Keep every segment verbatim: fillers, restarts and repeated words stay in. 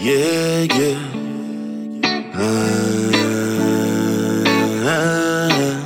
yeah, yeah. Uh, uh,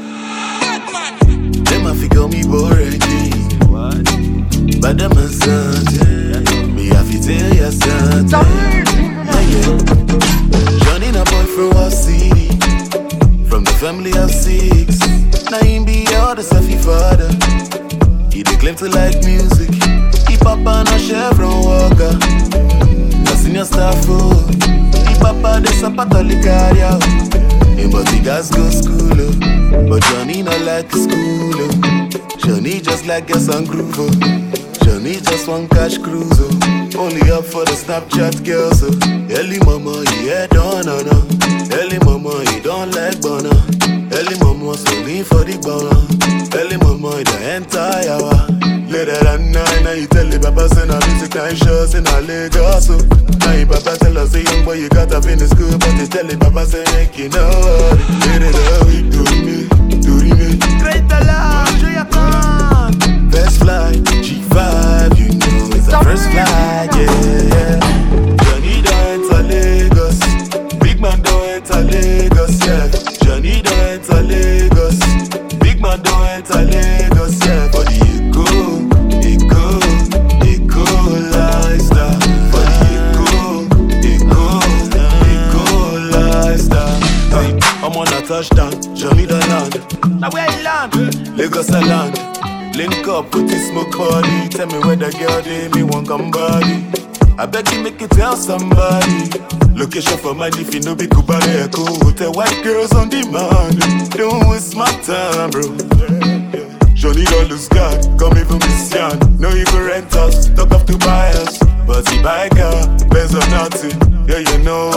Them a figure me already. But them a something. Me have to tell you something. Yeah, yeah. Johnny a boyfriend was city. From the family of six. Now him be all the selfie father. He dey claim to like music. He papa no Chevron walker. Na senior staff oh. He papa de sapato licaria. Him but he gas go school oh. But Johnny no like school oh. Johnny just like get some groove oh. Johnny just want cash cruise oh. Only up for the Snapchat girls oh. Early mama he head on no no. Early mama he don't like bono. Early mama so lean for the bono. Early mama he the entire hour. Later that night, now you tell the papa say na music nine shows in a Lagos oh. Now you papa tell us say young boy you got to finish school. But you tell the papa say make you know what. Later that we do me, do me. Great alarm, show your plan. First flight, G five, you know it's the first flight, yeah. Johnny don't enter Lagos. Big man don't enter Lagos, yeah. Johnny don't enter Lagos. Big man don't enter Lagos, yeah. For the Eco, Eco, Eco lifestyle. For the Eco, Eco, Eco lifestyle. Hey, I'm on a touchdown, Johnny the land. Now where you land? Lagos I land. Link up with this smoke body. Tell me where the girl they me want come body. I beg you make it tell somebody. Location for mine if you know be Kubane Echo. Hotel white girls on demand. Don't waste my time, bro. Johnny don't lose God, come even miss Yan. No you go rent us, talk off to buy us. But he buy car, Benz or nothing. Yeah you know